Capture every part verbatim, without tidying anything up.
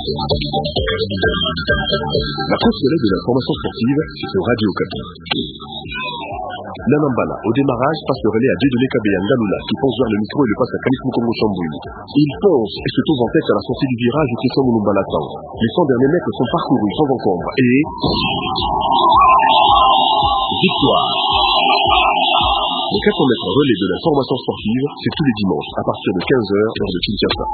La pause soleil de l'information sportive, c'est sur Radio Okapi. Nanambala, au démarrage, passe le relais à Dieudonné Kabeyanga Lula, qui fonce vers le micro et le passe à Khalif Mukongo Chamboui. Il fonce et se trouve en tête à la sortie du virage et Christian Mouloumbala attend. Les cent derniers mètres sont parcourus sans encombre et... victoire. Le quatre cents mètres relais de l'information sportive, c'est tous les dimanches à partir de quinze heures, heure de Kinshasa.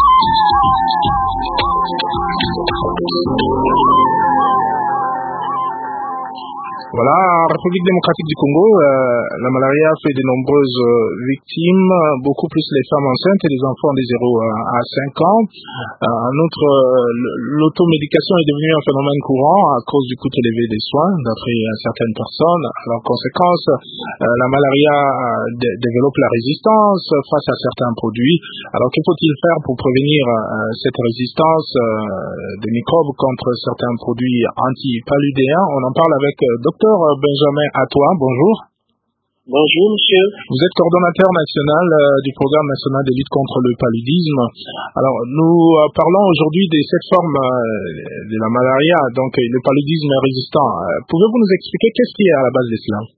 Voilà, en République démocratique du Congo, euh, la malaria fait de nombreuses euh, victimes, beaucoup plus les femmes enceintes et les enfants de zéro à cinq ans. Euh, en outre, euh, l'automédication est devenue un phénomène courant à cause du coût élevé des soins, d'après certaines personnes. Alors, en conséquence, euh, la malaria euh, d- développe la résistance face à certains produits. Alors, que faut-il faire pour prévenir euh, cette résistance euh, des microbes contre certains produits antipaludéens? On en parle avec euh, Docteur Benjamin Atoua, bonjour. Bonjour, monsieur. Vous êtes coordonnateur national euh, du programme national de lutte contre le paludisme. Alors, nous euh, parlons aujourd'hui de cette forme euh, de la malaria, donc euh, le paludisme résistant. Euh, pouvez-vous nous expliquer qu'est-ce qui est à la base de cela?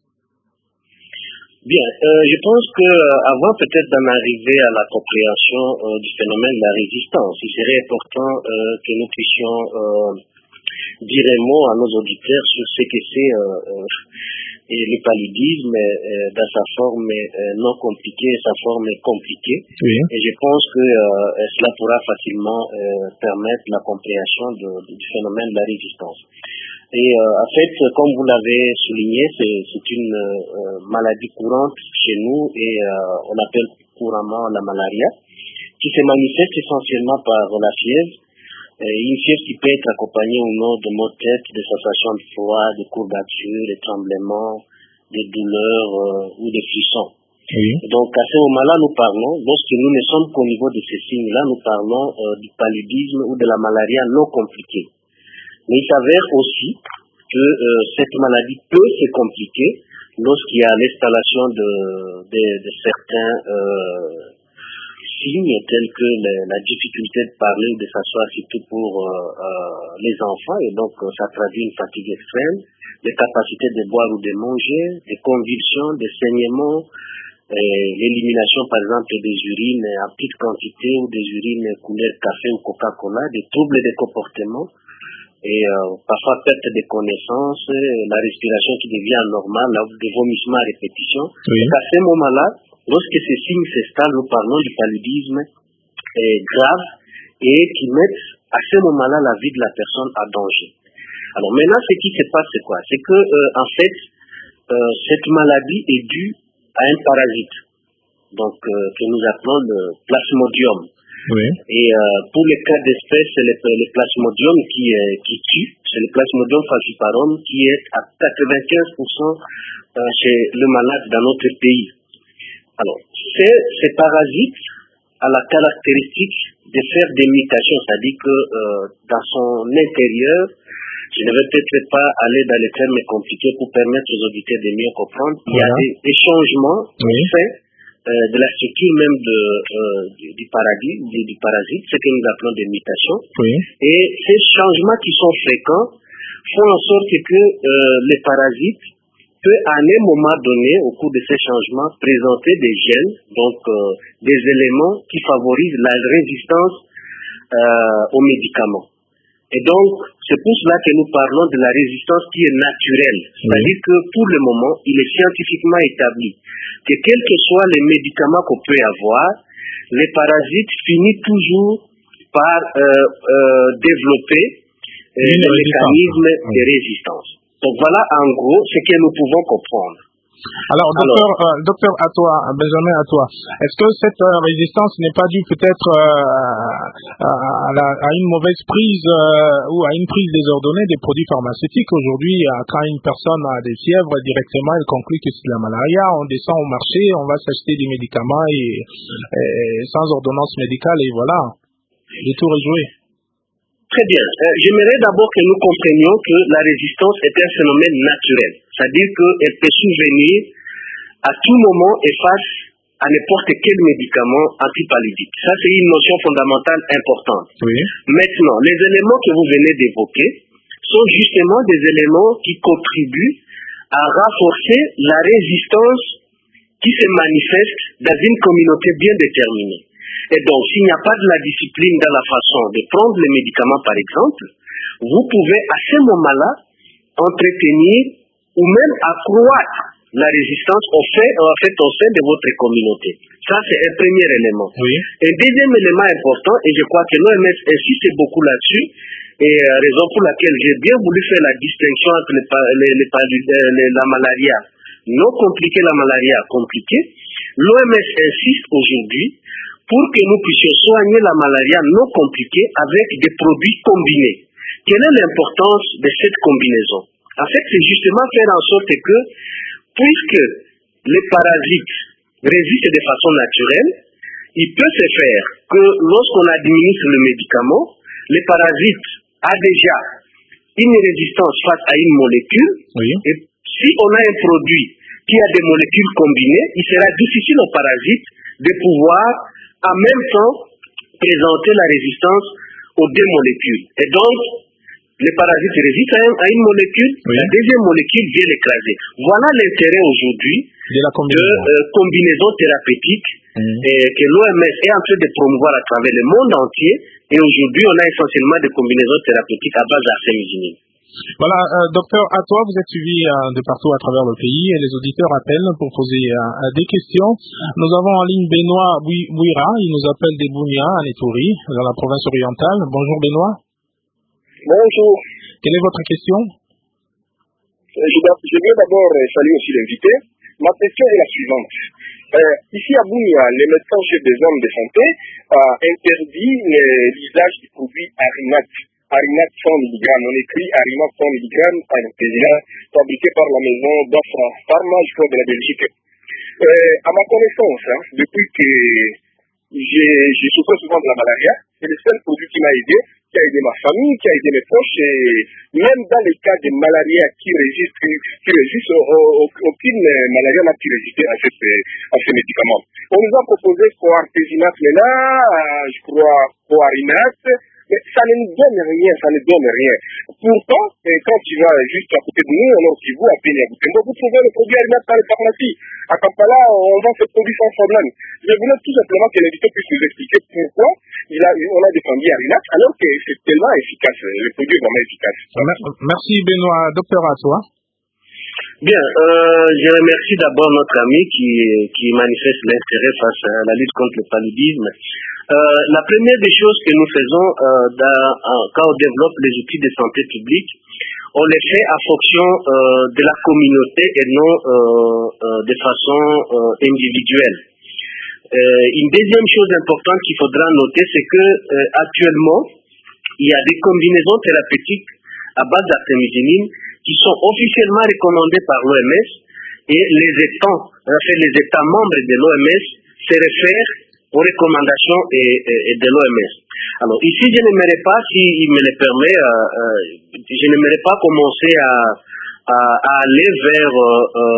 Bien, euh, je pense que euh, avant peut-être d'en arriver à la compréhension euh, du phénomène de la résistance, il serait important euh, que nous puissions euh, dire un mot à nos auditeurs sur ce que c'est euh, euh, et le paludisme euh, dans sa forme euh, non compliquée, sa forme compliquée. Oui. Et je pense que euh, cela pourra facilement euh, permettre la compréhension de, de, du phénomène de la résistance. Et euh, en fait, comme vous l'avez souligné, c'est, c'est une euh, maladie courante chez nous et euh, on appelle couramment la malaria, qui se manifeste essentiellement par la fièvre. Une fièvre qui peut être accompagnée ou non de maux de tête, de sensations de froid, de courbatures, de tremblements, de douleurs euh, ou de frissons. Oui. Donc à ce moment-là, nous parlons, lorsque nous ne sommes qu'au niveau de ces signes-là, nous parlons euh, du paludisme ou de la malaria non compliquée. Mais il s'avère aussi que euh, cette maladie peut se compliquer lorsqu'il y a l'installation de, de, de certains euh, signes tels que le, la difficulté de parler ou de s'asseoir, surtout pour euh, euh, les enfants, et donc euh, ça traduit une fatigue extrême, des capacités de boire ou de manger, des convulsions, des saignements, et l'élimination par exemple des urines en petite quantité ou des urines couleur café ou Coca-Cola, des troubles de comportement, et euh, parfois perte de connaissances, la respiration qui devient anormale, des vomissements à répétition. Oui. À ce moment-là, lorsque ces signes s'installent, nous parlons du paludisme euh, grave et qui mettent à ce moment-là la vie de la personne à danger. Alors maintenant, ce qui se passe, c'est quoi? C'est que euh, en fait, euh, cette maladie est due à un parasite, donc euh, que nous appelons le plasmodium. Oui. Et euh, pour les cas d'espèce, c'est le, le plasmodium qui, euh, qui tue, c'est le plasmodium falciparum qui est à quatre-vingt-quinze pour cent euh, chez le malade dans notre pays. Alors, c'est, ces parasites a la caractéristique de faire des mutations, c'est-à-dire que euh, dans son intérieur, je ne vais peut-être pas aller dans les termes compliqués pour permettre aux auditeurs de mieux comprendre, il y a des, des changements Oui. faits euh, de la structure même de, euh, du, du, paradis, du, du parasite, ce que nous appelons des mutations. Oui. Et ces changements qui sont fréquents font en sorte que euh, les parasites peut à un moment donné, au cours de ces changements, présenter des gènes, donc euh, des éléments qui favorisent la résistance euh, aux médicaments. Et donc, c'est pour cela que nous parlons de la résistance qui est naturelle. C'est-à-dire que pour le moment, il est scientifiquement établi que quels que soient les médicaments qu'on peut avoir, les parasites finissent toujours par euh, euh, développer euh, des mécanismes de résistance. Donc voilà en gros ce que nous pouvons comprendre. Alors, docteur, Alors, euh, docteur Atoua, Benjamin Atoua, est-ce que cette euh, résistance n'est pas due peut-être euh, à, à, la, à une mauvaise prise euh, ou à une prise désordonnée des produits pharmaceutiques? Aujourd'hui, euh, quand une personne a des fièvres, directement elle conclut que c'est la malaria, on descend au marché, on va s'acheter des médicaments et, et sans ordonnance médicale et voilà, le tour est joué. Très bien. Euh, j'aimerais d'abord que nous comprenions que la résistance est un phénomène naturel. C'est-à-dire qu'elle peut survenir à tout moment et face à n'importe quel médicament antipaludique. Ça, c'est une notion fondamentale importante. Oui. Maintenant, les éléments que vous venez d'évoquer sont justement des éléments qui contribuent à renforcer la résistance qui se manifeste dans une communauté bien déterminée. Et donc, s'il n'y a pas de la discipline dans la façon de prendre les médicaments, par exemple, vous pouvez à ce moment-là entretenir ou même accroître la résistance au fait, en fait, au sein de votre communauté. Ça, c'est un premier élément. Oui. Un deuxième élément important, et je crois que l'O M S insiste beaucoup là-dessus, et euh, raison pour laquelle j'ai bien voulu faire la distinction entre les, les, les, les, la malaria non compliquée et la malaria compliquée, l'O M S insiste aujourd'hui pour que nous puissions soigner la malaria non compliquée avec des produits combinés. Quelle est l'importance de cette combinaison? En fait, c'est justement faire en sorte que, puisque les parasites résistent de façon naturelle, il peut se faire que lorsqu'on administre le médicament, les parasites ont déjà une résistance face à une molécule, oui. Et si on a un produit qui a des molécules combinées, il sera difficile aux parasites de pouvoir en même temps présenter la résistance aux deux molécules. Et donc, les parasites résistent à, un, à une molécule, oui. La deuxième molécule vient l'écraser. Voilà l'intérêt aujourd'hui de la combinaison, de, euh, combinaison thérapeutique mmh. et, que l'O M S est en train de promouvoir à travers le monde entier. Et aujourd'hui, on a essentiellement des combinaisons thérapeutiques à base d'arsémisinine. Voilà, euh, docteur, à toi, vous êtes suivi euh, de partout à travers le pays et les auditeurs appellent pour poser euh, des questions. Nous avons en ligne Benoît Bouira, il nous appelle des Bounia, à Ituri, dans la province orientale. Bonjour Benoît. Bonjour. Quelle est votre question? Je, je veux d'abord saluer aussi l'invité. Ma question est la suivante. Euh, ici à Bounia, les médecins chefs des hommes de santé euh, interdit l'usage du produit Arinac. Arinac cent milligrammes. On écrit Arinac cent milligrammes fabriqué par la maison d'Afra Pharma, je crois, de la Belgique. Euh, à ma connaissance, hein, depuis que j'ai souffert souvent de la malaria, c'est le seul produit qui m'a aidé, qui a aidé ma famille, qui a aidé mes proches, et même dans les cas de malaria qui résistent, qui résistent aucune malaria n'a pu résister à, cette, à ces médicaments. On nous a proposé Coartesinate maintenant, je crois Coarinate, mais ça ne nous donne rien, ça ne donne rien. Pourtant, quand tu vas juste à côté de nous, on a aussi vous à Pénia Boutembo, vous trouvez le produit Arinate dans les pharmacies. À Kampala, on vend ce produit sans problème. Je voulais tout simplement que l'éditeur puisse nous expliquer pourquoi il a, on a défendu Arinate alors que c'est tellement efficace, le produit est vraiment efficace. Merci Benoît. Docteur, à toi. Bien, euh, je remercie d'abord notre ami qui, qui manifeste l'intérêt face à la lutte contre le paludisme. Euh, la première des choses que nous faisons euh, dans, euh, quand on développe les outils de santé publique, on les fait en fonction euh, de la communauté et non euh, euh, de façon euh, individuelle. Euh, une deuxième chose importante qu'il faudra noter, c'est que euh, actuellement, il y a des combinaisons thérapeutiques à base d'artémisinine qui sont officiellement recommandées par l'O M S et les États, en fait, les États membres de l'O M S se réfèrent aux recommandations et, et, et de l'O M S. Alors ici, je n'aimerais pas, s'il me le permet, euh, euh, je n'aimerais pas commencer à, à, à aller vers euh,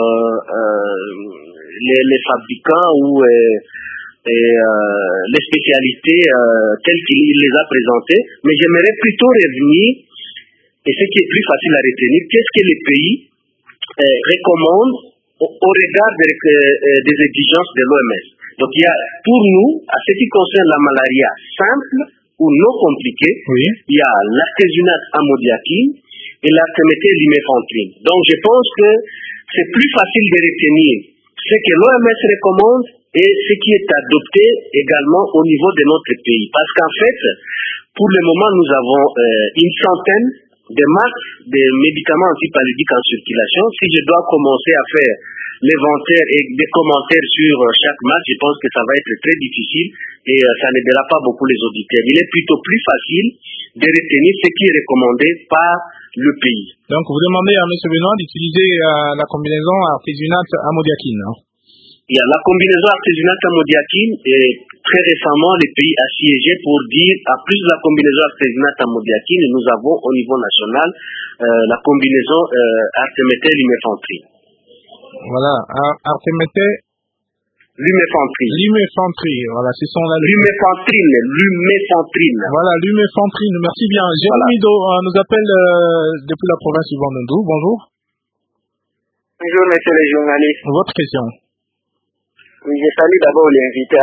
euh, les, les fabricants ou euh, et, euh, les spécialités euh, telles qu'il les a présentées, mais j'aimerais plutôt revenir. Et ce qui est plus facile à retenir, qu'est-ce que les pays euh, recommandent au, au regard des, euh, des exigences de l'O M S. Donc il y a, pour nous, à ce qui concerne la malaria simple ou non compliquée, oui. Il y a l'artésunate amodiaquine et l'artéméthylluméfantrine. Donc je pense que c'est plus facile de retenir ce que l'O M S recommande et ce qui est adopté également au niveau de notre pays. Parce qu'en fait, pour le moment, nous avons euh, une centaine des marques de médicaments antipaludiques en circulation. Si je dois commencer à faire l'inventaire et des commentaires sur chaque marque, je pense que ça va être très difficile et euh, ça n'aidera pas beaucoup les auditeurs. Il est plutôt plus facile de retenir ce qui est recommandé par le pays. Donc vous demandez à M. Benoît d'utiliser euh, la combinaison artésunate amodiaquine. Hein? Il y a la combinaison artésunate amodiaquine et très récemment les pays a siégé pour dire à plus de la combinaison artésunate amodiaquine et nous avons au niveau national euh, la combinaison euh, artéméthylluméfantrine. Voilà, artéméthylluméfantrine. Lumefantrine. Lumefantrine, voilà, ce sont là. Lumefantrine, lumefantrine. Voilà, lumefantrine, merci bien. Jérôme voilà. Mido euh, nous appelle euh, depuis la province du Bandundu. Bonjour. Bonjour, monsieur le journaliste. Votre question. Oui, je salue d'abord l'invité.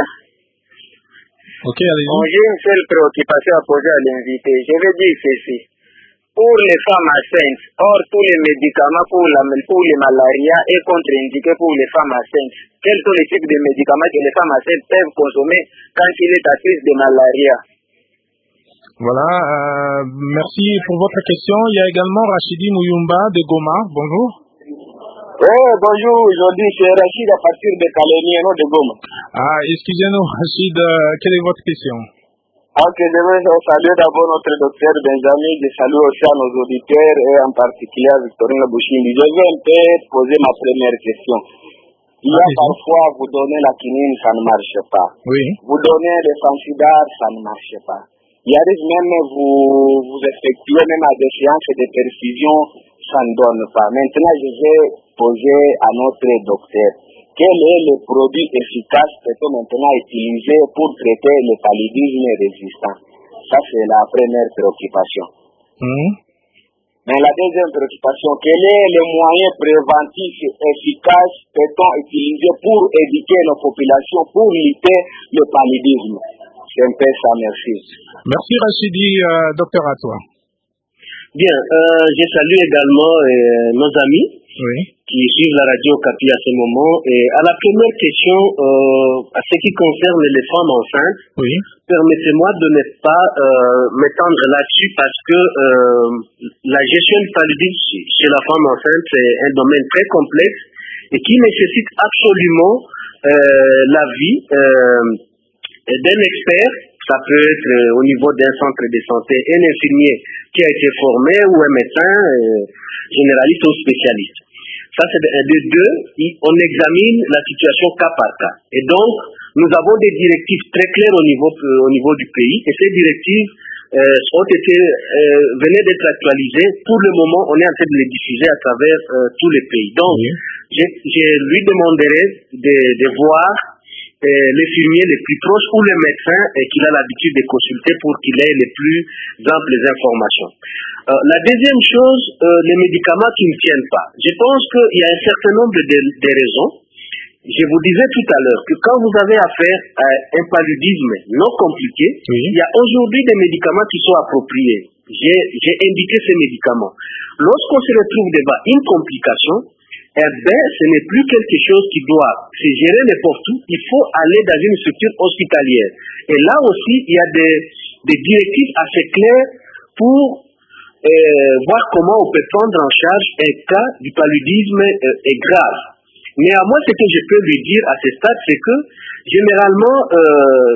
Ok, allez-y. Bon, j'ai une seule préoccupation à poser à l'invité. Je vais dire ceci. Pour les femmes enceintes, or tous les médicaments pour, la, pour les malarias est contre-indiqué pour les femmes enceintes. Quels sont les types de médicaments que les femmes enceintes peuvent consommer quand il est à crise de malaria? Voilà, euh, merci pour votre question. Il y a également Rachidi Mouyumba de Goma. Bonjour. Oh, bonjour, aujourd'hui c'est Rachid à partir de Calénie, non de Goma. Ah, excusez-nous Rachid, euh, quelle est votre question? Ok, je vais saluer d'abord notre docteur Benjamin, je salue aussi à nos auditeurs et en particulier à Victorine Bouchindi. Je vais un peu poser ma première question. Il y a parfois, vous donnez la quinine, ça ne marche pas. Oui. Vous donnez le fansidar, ça ne marche pas. Il arrive même, vous, vous effectuez même à des séances de perfusion, ça ne donne pas. Maintenant, je vais poser à notre docteur. Quel est le produit efficace que peut maintenant utiliser pour traiter le paludisme résistant? Ça, c'est la première préoccupation. Mmh. Mais la deuxième préoccupation, quel est le moyen préventif efficace que peut-on utiliser pour éduquer nos populations, pour lutter le paludisme? C'est un peu ça, merci. Merci Rachidi, euh, docteur à toi. Bien, euh, je salue également euh, nos amis oui. qui suivent la radio Okapi à ce moment. Et à la première question, euh, à ce qui concerne les femmes enceintes, oui. permettez-moi de ne pas euh, m'étendre là-dessus parce que euh, la gestion du paludisme chez la femme enceinte, c'est un domaine très complexe et qui nécessite absolument euh, l'avis euh, d'un expert. Ça peut être euh, au niveau d'un centre de santé, un infirmier qui a été formé ou un médecin euh, généraliste ou spécialiste. Ça, c'est de, de deux, on examine la situation cas par cas. Et donc, nous avons des directives très claires au niveau, euh, au niveau du pays, et ces directives euh, ont été, euh, venaient d'être actualisées. Pour le moment, on est en train de les diffuser à travers euh, tous les pays. Donc, oui. je, je lui demanderai de, de voir Euh, l'infirmier le plus proche ou le médecin euh, qu'il a l'habitude de consulter pour qu'il ait les plus amples informations. Euh, la deuxième chose, euh, les médicaments qui ne tiennent pas. Je pense qu'il y a un certain nombre de, de raisons. Je vous disais tout à l'heure que quand vous avez affaire à un paludisme non compliqué, oui. il y a aujourd'hui des médicaments qui sont appropriés. J'ai, j'ai indiqué ces médicaments. Lorsqu'on se retrouve devant une complication, eh bien, ce n'est plus quelque chose qui doit se gérer n'importe où. Il faut aller dans une structure hospitalière. Et là aussi, il y a des, des directives assez claires pour euh, voir comment on peut prendre en charge un cas du paludisme euh, est grave. Néanmoins, ce que je peux lui dire à ce stade, c'est que généralement, euh,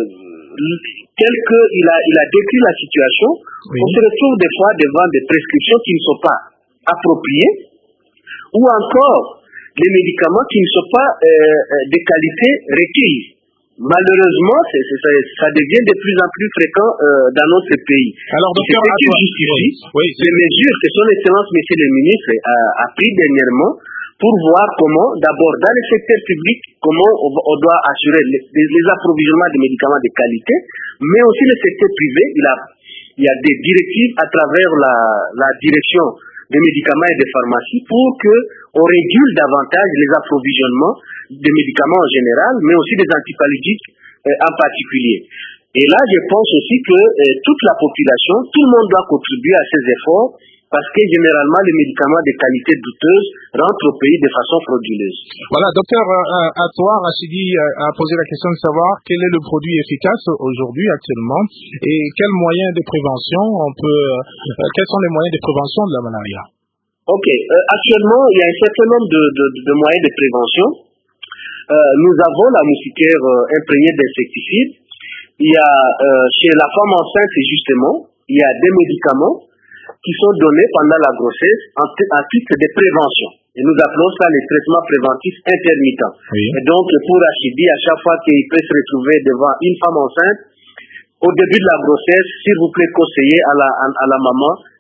tel qu'il a, il a décrit la situation, oui. on se retrouve des fois devant des prescriptions qui ne sont pas appropriées, ou encore les médicaments qui ne sont pas euh, de qualité requise. Malheureusement, c'est, c'est, ça, ça devient de plus en plus fréquent euh, dans notre pays. Alors, docteur, c'est ce qui justifie oui, oui, les mesures que son Excellence, Monsieur le Ministre, a, a pris dernièrement pour voir comment, d'abord dans le secteur public, comment on, on doit assurer les, les, les approvisionnements de médicaments de qualité, mais aussi le secteur privé. Il, a, il y a des directives à travers la, la direction des médicaments et des pharmacies pour qu'on régule davantage les approvisionnements des médicaments en général, mais aussi des antipaludiques euh, en particulier. Et là, je pense aussi que euh, toute la population, tout le monde doit contribuer à ces efforts parce que généralement, les médicaments de qualité douteuse rentrent au pays de façon frauduleuse. Voilà, docteur, euh, à toi, Rachidi a posé la question de savoir quel est le produit efficace aujourd'hui, actuellement, et quels moyens de prévention on peut, euh, quels sont les moyens de prévention de la malaria? Ok, euh, actuellement, il y a un certain nombre de, de, de moyens de prévention. Euh, nous avons la moustiquaire euh, imprégnée d'insecticides. Il y a, euh, chez la femme enceinte, justement, il y a des médicaments qui sont donnés pendant la grossesse en, t- en titre de prévention. Et nous appelons ça les traitements préventifs intermittents. Oui. Et donc, pour Rachidi, à chaque fois qu'il peut se retrouver devant une femme enceinte, au début de la grossesse, s'il vous plaît, conseillez à la, à, à la maman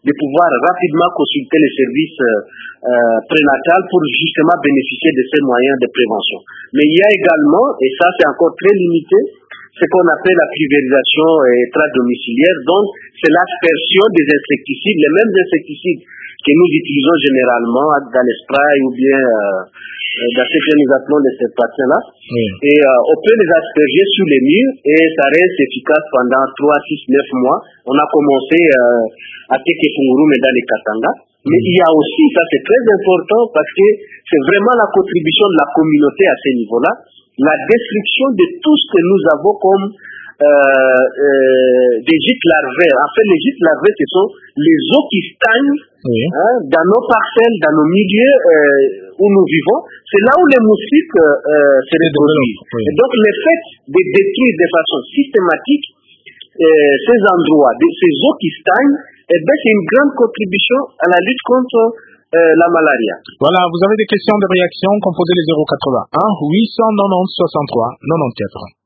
de pouvoir rapidement consulter les services euh, euh, prénatals pour justement bénéficier de ces moyens de prévention. Mais il y a également, et ça c'est encore très limité, ce qu'on appelle la pulvérisation extra-domiciliaire. Donc, c'est l'aspersion des insecticides, les mêmes insecticides que nous utilisons généralement dans les sprays ou bien euh, dans ce que nous appelons les serpentins-là. Oui. Et euh, on peut les asperger sur les murs et ça reste efficace pendant trois, six, neuf mois. On a commencé euh, à Tekefunguru, mais dans les Katanga. Mais il y a aussi, ça c'est très important parce que c'est vraiment la contribution de la communauté à ce niveau-là, la destruction de tout ce que nous avons comme euh, euh, des gîtes larvaires. En fait, les gîtes larvaires, ce sont les eaux qui stagnent oui. hein, dans nos parcelles, dans nos milieux euh, où nous vivons. C'est là où les moustiques euh, se reproduisent. Oui. Et donc, le fait de détruire de façon systématique euh, ces endroits, de, ces eaux qui stagnent, eh bien, c'est une grande contribution à la lutte contre euh, la malaria. Voilà, vous avez des questions, des réactions, composez les zéro quatre-vingt-un huit cent quatre-vingt-onze soixante-trois quatre-vingt-quatorze.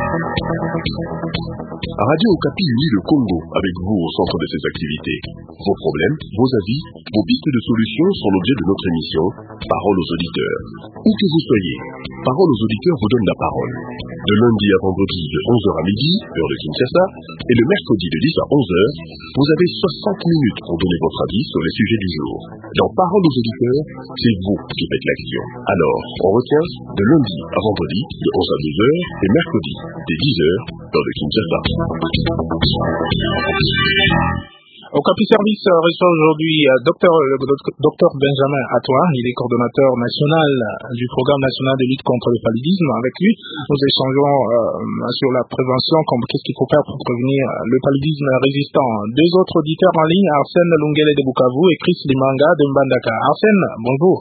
Radio Okapi unit le Congo avec vous au centre de ses activités. Vos problèmes, vos avis, vos pistes de solutions sont l'objet de notre émission Parole aux auditeurs. Où que vous soyez, Parole aux auditeurs vous donne la parole. De lundi à vendredi de onze heures à midi, heure de Kinshasa, et le mercredi de dix à onze heures, vous avez soixante minutes pour donner votre avis sur les sujets du jour. Dans Parole aux auditeurs, c'est vous qui faites l'action. Alors, on retient de lundi à vendredi de onze à douze heures et mercredi dès dix heures, heure de Kinshasa. Okapi Service reçoit aujourd'hui Dr Dr Benjamin Atwa. Il est coordonnateur national du programme national de lutte contre le paludisme. Avec lui, nous échangeons euh, sur la prévention, comme qu'est-ce qu'il faut faire pour prévenir le paludisme résistant. Deux autres auditeurs en ligne, Arsène Lungele de Bukavu et Chris Limanga de Mbandaka. Arsène, bonjour.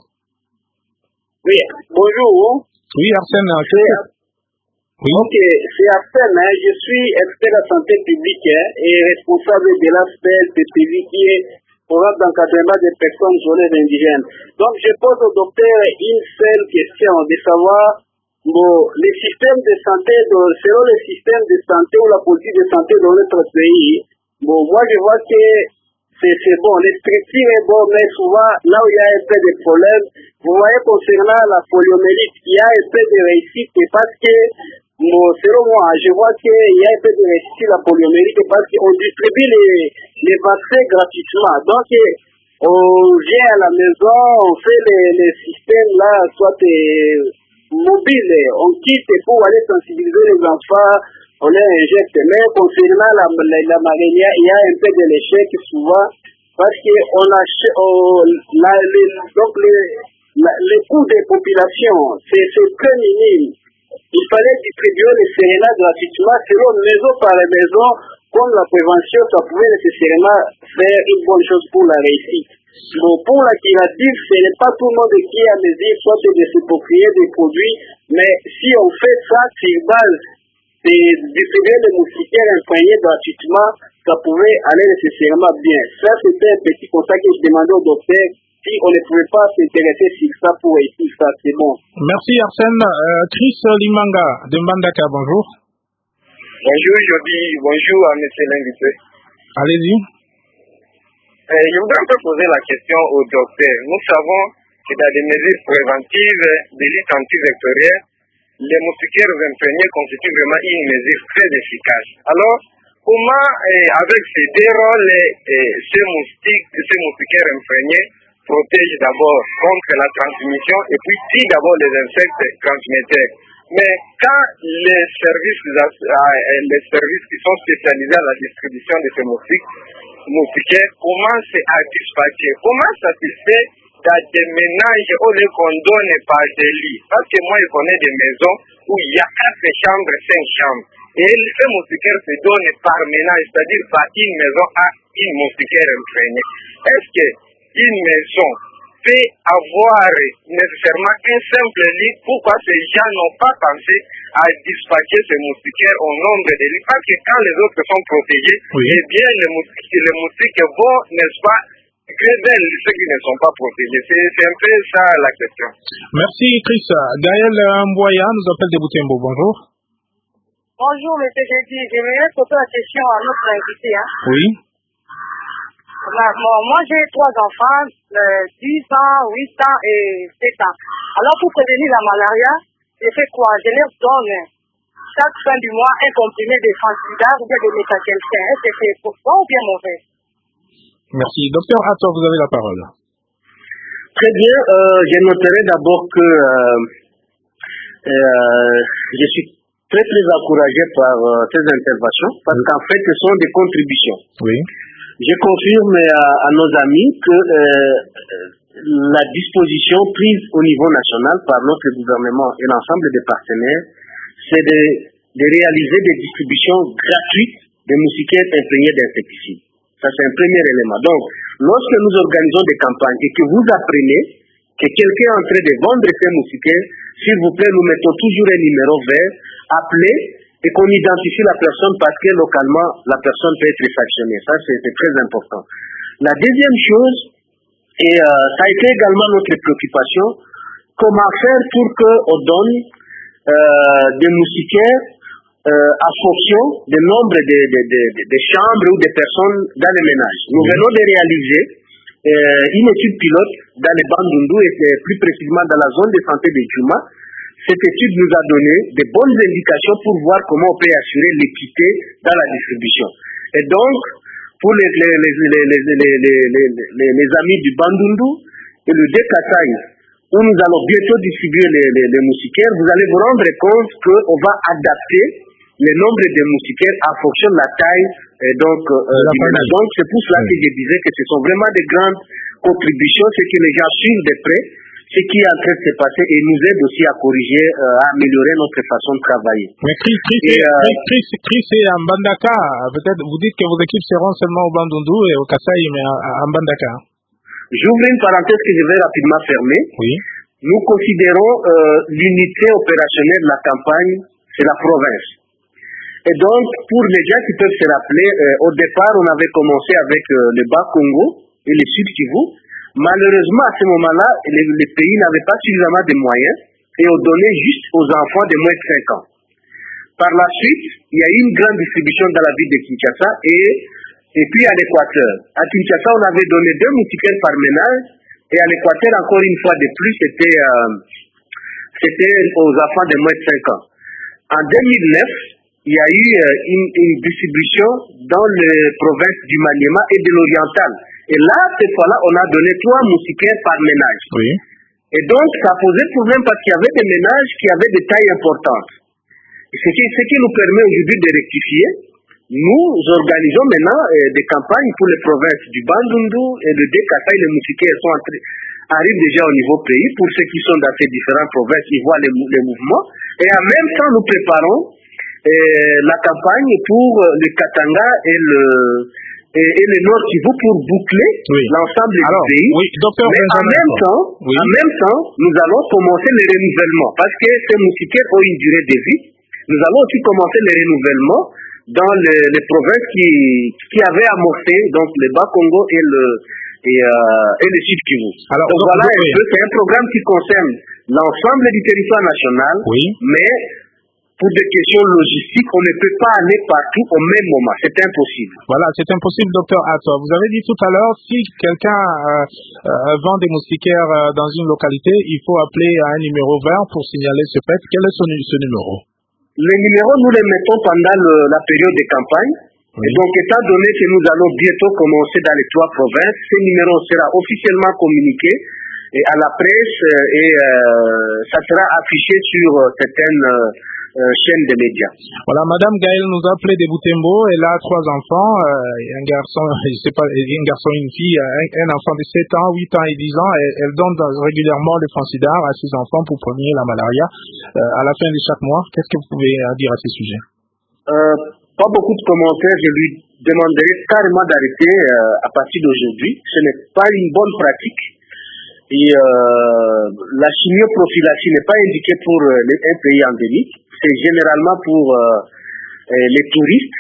Oui, bonjour. Oui, Arsène. Oui. Oui. Ok, c'est Arsène, hein. Je suis expert en santé publique hein, et responsable de l'aspect P P V qui est programme d'encadrement des personnes jeunes indigènes. Donc je pose au docteur une seule question de savoir bon, les systèmes de santé, de, selon les systèmes de santé ou la politique de santé dans notre pays, bon, moi je vois que c'est bon, les structures est bon, mais souvent là où il y a un peu de problèmes, vous voyez concernant la poliomyélite, il y a un peu de réussite parce que Bon, selon moi, je vois qu'il y a un peu de réussite la poliomyélite parce qu'on distribue les, les vaccins gratuitement. Donc, on vient à la maison, on fait les, les systèmes là, soit euh, mobiles, on quitte pour aller sensibiliser les enfants, on les injecte. Mais concernant la, la, la malaria, il y a un peu de l'échec souvent parce qu'on a, on, la, les, donc les, la, les coûts des populations, c'est très minime. Il fallait distribuer les sérénats gratuitement selon maison par maison, comme la prévention, ça pouvait nécessairement faire une bonne chose pour la réussite. Donc pour la curative, ce n'est pas tout le monde qui a mesure soit de s'approprier des produits, mais si on fait ça sur base de distribuer les moustiquaires imprégnés gratuitement, ça pouvait aller nécessairement bien. Ça, c'était un petit conseil que je demandais au docteur. Si on ne pouvait pas s'intéresser sur ça pour réussir ça, c'est bon. Merci Arsène. Euh, Chris Limanga de Mbandaka, bonjour. Bonjour, je dis bonjour à monsieur l'invité. Allez-y. Euh, je voudrais un peu poser la question au docteur. Nous savons que dans des mesures préventives de lutte antivectorielle, les moustiquaires imprégnés constituent vraiment une mesure très efficace. Alors, comment, euh, avec ces deux rôles, euh, ces moustiques, ces moustiquaires imprégnés protège d'abord contre la transmission et puis tue d'abord les insectes transmetteurs. Mais quand les services, les services qui sont spécialisés à la distribution de ces moustiques, moustiquaires commencent à dispatcher, comment ça se fait dans des ménages où les qu'on donne par des lits? Parce que moi je connais des maisons où il y a quatre chambres, cinq chambres. Et ces moustiquaires se donnent par ménage, c'est-à-dire par une maison à une moustiquaire imprégnée. Est-ce que une maison peut avoir nécessairement un simple lit? Pourquoi ces gens n'ont pas pensé à dispatcher ces moustiquaires au nombre de lits? Parce que quand les autres sont protégés, oui. eh bien les moustiques, les moustiques vont, n'est-ce pas, créer ceux qui ne sont pas protégés. C'est un peu ça la question. Merci Chris. Gaël Mboya nous appelle de Boutembo. Bonjour. Bonjour, monsieur Gédi. J'aimerais poser la question à notre invité. Hein. Oui. Bon, moi, j'ai trois enfants, euh, dix ans, huit ans et sept ans. Alors, pour prévenir la malaria, je fais quoi? Je leur donne chaque fin du mois un comprimé de Fansidar ou bien de méthacalcin. Est-ce que c'est pour bon ou bien mauvais? Merci. Docteur Atto, vous avez la parole. Très bien. Euh, je noterai d'abord que euh, euh, je suis très très encouragé par euh, ces interventions parce oui. qu'en fait, ce sont des contributions. Oui. Je confirme à, à nos amis que euh, la disposition prise au niveau national par notre gouvernement et l'ensemble des partenaires, c'est de, de réaliser des distributions gratuites de moustiquaires imprégnés d'insecticides. Ça, c'est un premier élément. Donc, lorsque nous organisons des campagnes et que vous apprenez que quelqu'un est en train de vendre ces moustiquaires, s'il vous plaît, nous mettons toujours un numéro vert, appelez et qu'on identifie la personne parce que localement, la personne peut être sanctionnée. Ça, c'est, c'est très important. La deuxième chose, et euh, ça a été également notre préoccupation, comment faire pour qu'on donne euh, des moustiquaires euh, à fonction du nombre de, de, de, de, de chambres ou de personnes dans les ménages. Nous oui. venons de réaliser euh, une étude pilote dans les Bandundu et plus précisément dans la zone de santé de Djouma. Cette étude nous a donné de bonnes indications pour voir comment on peut assurer l'équité dans la distribution. Et donc, pour les, les, les, les, les, les, les, les, les, les amis du Bandundu et le Dékasaï, où nous allons bientôt distribuer les, les, les moustiquaires, vous allez vous rendre compte qu'on va adapter le nombre de moustiquaires en fonction de la taille et donc, euh, du ménage. Donc, c'est pour cela oui. que je disais que ce sont vraiment de grandes contributions, c'est que les gens suivent de près ce qui est en train de se passer et nous aide aussi à corriger, euh, à améliorer notre façon de travailler. Mais Chris, Chris, et, euh, Chris, Chris et en Mbandaka, peut-être vous dites que vos équipes seront seulement au Bandundu et au Kasaï, mais en Mbandaka. J'ouvre une parenthèse que je vais rapidement fermer. Oui. Nous considérons euh, l'unité opérationnelle de la campagne, c'est la province. Et donc, pour les gens qui peuvent se rappeler, euh, au départ, on avait commencé avec euh, le Bas-Congo et le Sud-Kivu. Malheureusement, à ce moment-là, les, les pays n'avaient pas suffisamment de moyens et ont donné juste aux enfants de moins de cinq ans. Par la suite, il y a eu une grande distribution dans la ville de Kinshasa et, et puis à l'Équateur. À Kinshasa, on avait donné deux moustiquaires par ménage et à l'Équateur, encore une fois de plus, c'était, euh, c'était aux enfants de moins de cinq ans. En deux mille neuf, il y a eu euh, une, une distribution dans les provinces du Maniema et de l'Oriental. Et là, cette fois-là, on a donné trois moustiquaires par ménage. Oui. Et donc, ça posait problème parce qu'il y avait des ménages qui avaient des tailles importantes. Et ce, qui, ce qui nous permet aujourd'hui de rectifier, nous organisons maintenant euh, des campagnes pour les provinces du Bandundu et de Dékasaï. Les moustiquaires sont entrés, arrivent déjà au niveau pays. Pour ceux qui sont dans ces différentes provinces, ils voient les, les mouvements. Et en même temps, nous préparons euh, la campagne pour le Katanga et le... Et, et le Nord Kivu pour boucler oui. l'ensemble du pays. Oui, docteur, mais en même, temps, oui. en même temps, nous allons commencer le renouvellement parce que ces moustiquaires ont une durée de vie. Nous allons aussi commencer le renouvellement dans les, les provinces qui, qui avaient amorcé, donc le Bas-Congo et le, et, euh, et le Sud-Kivu. Alors, donc, donc voilà, un peu, c'est un programme qui concerne l'ensemble du territoire national, oui. mais pour des questions logistiques, on ne peut pas aller partout au même moment. C'est impossible. Voilà, c'est impossible, docteur Atto. Vous avez dit tout à l'heure, si quelqu'un euh, euh, vend des moustiquaires euh, dans une localité, il faut appeler à un numéro vert pour signaler ce fait. Quel est ce, ce numéro? Les numéros, nous les mettons pendant le, la période de campagne. Oui. Et donc, étant donné que nous allons bientôt commencer dans les trois provinces, ce numéro sera officiellement communiqué et à la presse euh, et euh, ça sera affiché sur euh, certaines... Euh, Euh, chaîne de médias. Voilà, Madame Gaëlle nous a appelé de Butembo. Elle a trois enfants, euh, un garçon, je sais pas, un garçon et une fille, un, un enfant de sept ans, huit ans et dix ans. Elle, elle donne régulièrement le Fansidar à ses enfants pour prévenir la malaria euh, à la fin de chaque mois. Qu'est-ce que vous pouvez dire à ce sujet? euh, Pas beaucoup de commentaires. Je lui demanderai carrément d'arrêter euh, à partir d'aujourd'hui. Ce n'est pas une bonne pratique. Et euh, la chimioprophylaxie n'est pas indiquée pour euh, les, un pays endémique. C'est généralement pour euh, euh, les touristes.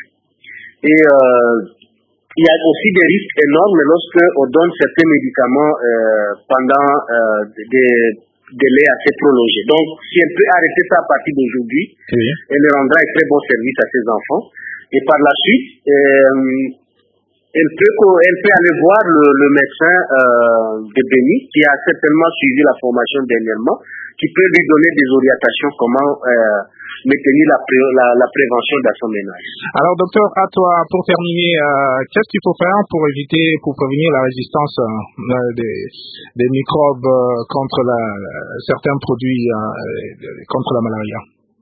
Et euh, il y a aussi des risques énormes lorsque on donne certains médicaments euh, pendant euh, des délais assez prolongés. Donc, si elle peut arrêter ça à partir d'aujourd'hui, oui. elle rendra un très bon service à ses enfants. Et par la suite, euh, elle peut, elle peut aller voir le, le médecin euh, de Béni, qui a certainement suivi la formation dernièrement, qui peut lui donner des orientations comment euh, maintenir la, pré, la, la prévention dans son ménage. Alors, docteur, à toi, pour terminer, euh, qu'est-ce qu'il faut faire pour éviter, pour prévenir la résistance euh, des, des microbes euh, contre la, certains produits euh, contre la malaria?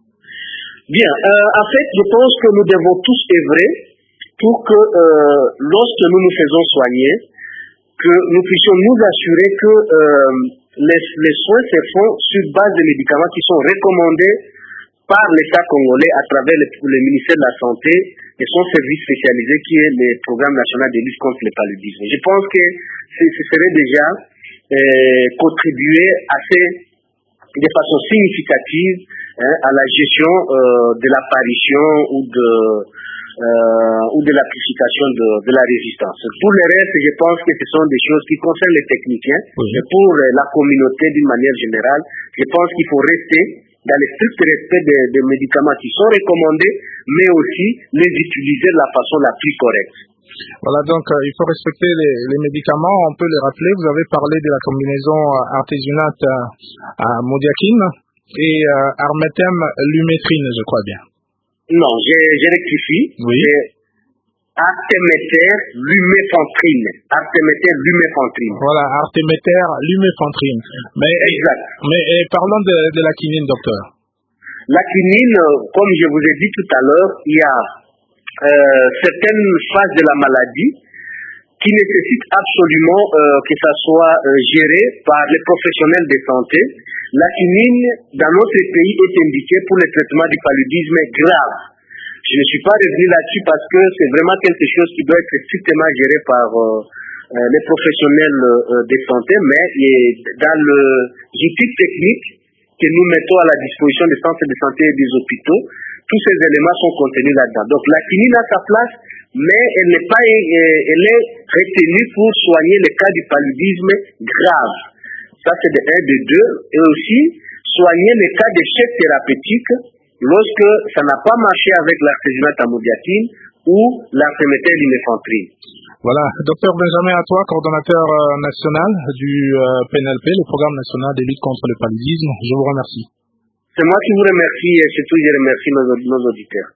Bien, euh, en fait, je pense que nous devons tous œuvrer pour que euh, lorsque nous nous faisons soigner, que nous puissions nous assurer que euh, les, les soins se font sur base de médicaments qui sont recommandés par l'État congolais à travers le, le ministère de la Santé et son service spécialisé qui est le Programme national de lutte contre le paludisme. Je pense que ce serait déjà euh, contribuer assez, de façon significative hein, à la gestion euh, de l'apparition ou de Euh, ou de l'amplification de, de la résistance. Pour le reste, je pense que ce sont des choses qui concernent les techniciens, oui. Et pour euh, la communauté d'une manière générale, je pense qu'il faut rester dans le strict respect des, des médicaments qui sont recommandés, mais aussi les utiliser de la façon la plus correcte. Voilà, donc euh, il faut respecter les, les médicaments, on peut les rappeler. Vous avez parlé de la combinaison euh, artésunate euh, à modiakine et euh, arméthème lumétrine, je crois bien. Non, je, je rectifie. Oui. C'est artéméter luméfantrine. Artéméter luméfantrine. Voilà, artéméter luméfantrine. Mais, exact. Mais et parlons de, de la quinine, docteur. La quinine, comme je vous ai dit tout à l'heure, il y a euh, certaines phases de la maladie qui nécessitent absolument euh, que ça soit euh, géré par les professionnels de santé. La quinine, dans notre pays, est indiquée pour le traitement du paludisme grave. Je ne suis pas revenu là-dessus parce que c'est vraiment quelque chose qui doit être strictement géré par euh, euh, les professionnels euh, de santé, mais dans le outil technique que nous mettons à la disposition des centres de santé et des hôpitaux, tous ces éléments sont contenus là-dedans. Donc la quinine a sa place, mais elle n'est pas, elle est retenue pour soigner les cas du paludisme grave. Ça, c'est de un, de deux, et aussi soigner les cas d'échec thérapeutique lorsque ça n'a pas marché avec l'artésunate à modiakine ou l'artéméter luméfantrine. Voilà, docteur Benjamin Atoua, coordonnateur euh, national du euh, P N L P, le Programme national de lutte contre le paludisme. Je vous remercie. C'est moi qui vous remercie et surtout je remercie nos, nos auditeurs.